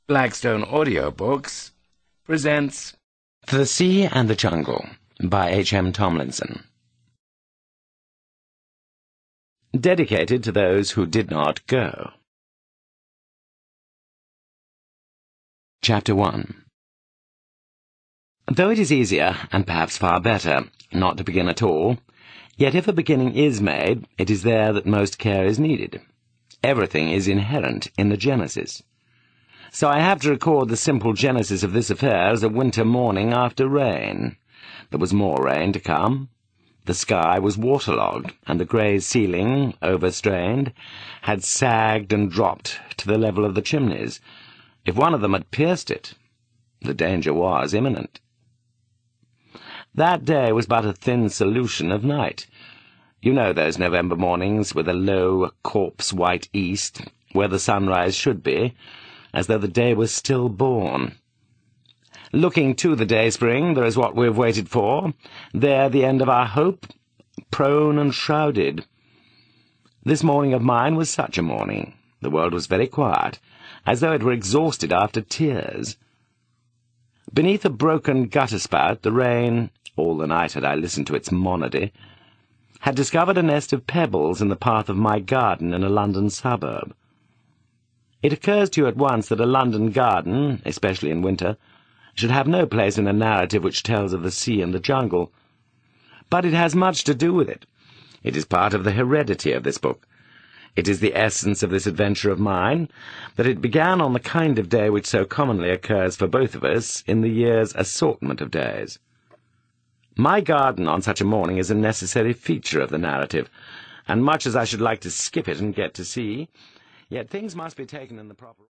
Blackstone Audiobooks presents The Sea and the Jungle by H.M. Tomlinson. Dedicated to those who did not go. Chapter 1. Though it is easier, and perhaps far better, not to begin at all, yet if a beginning is made, it is there that most care is needed. Everything is inherent in the genesis. So I have to record the simple genesis of this affair as a winter morning after rain. There was more rain to come. The sky was waterlogged, and the grey ceiling, overstrained, had sagged and dropped to the level of the chimneys. If one of them had pierced it, the danger was imminent. That day was but a thin solution of night. You know those November mornings with a low, corpse-white east, where the sunrise should be, as though the day was still born. Looking to the dayspring, there is what we have waited for, there the end of our hope, prone and shrouded. This morning of mine was such a morning. The world was very quiet, as though it were exhausted after tears. Beneath a broken gutter-spout, the rain, all the night had I listened to its monody, had discovered a nest of pebbles in the path of my garden in a London suburb. It occurs to you at once that a London garden, especially in winter, should have no place in a narrative which tells of the sea and the jungle. But it has much to do with it. It is part of the heredity of this book. It is the essence of this adventure of mine, that it began on the kind of day which so commonly occurs for both of us in the year's assortment of days. My garden on such a morning is a necessary feature of the narrative, and much as I should like to skip it and get to sea, yet things must be taken in the proper